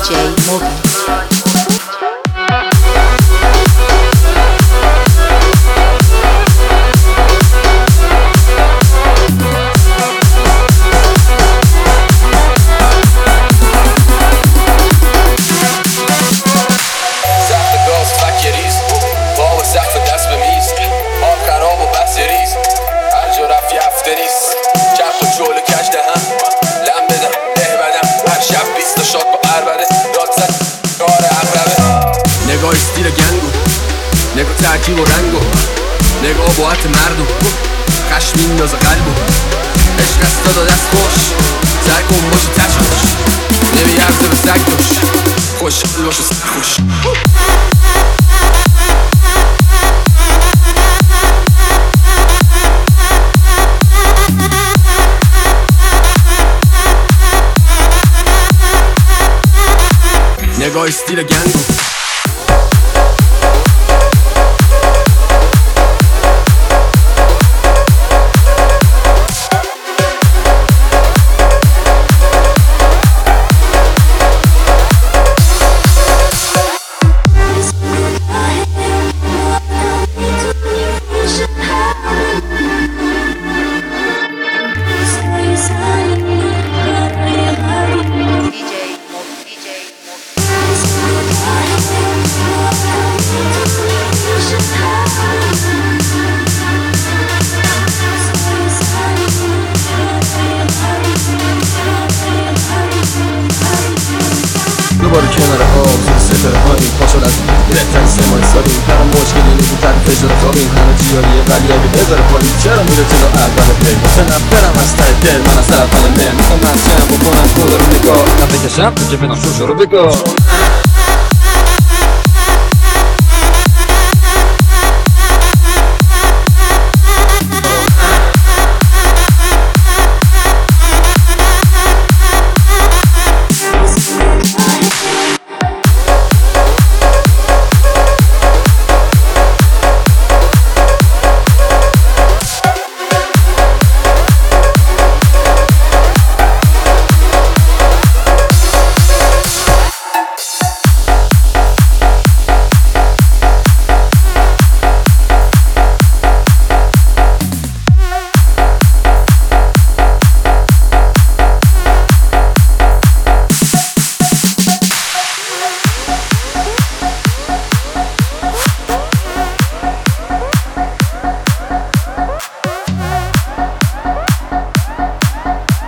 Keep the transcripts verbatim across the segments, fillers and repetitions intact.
جی موبی. نگاه استیل گنگو، نگاه ترکیب و رنگو، نگاه باعت مردم خشم میندازه قلبو. عشق است دادا دست خوش، سعی کن باشی تشخوش، نمیارزه به سگ دوش، خوش باش و سرخوش. نگاه استیل گنگو. دوباره کنار آب زیر ستاره هاییم پاشد از بهترین سمای سالیم. هر مشکلی نیبود تحت فشار خوابیم، همه جیاریه ولی اگه بذاره پایین چرا میره جلو اول پی. حسنم برم از ته دل من از طرف حال مل میخوام مسجم بکنم خدا رو نگاه نه بکشم تو که بدم شوشو رو بگاه.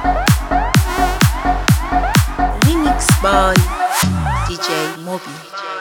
By دی جی موبی.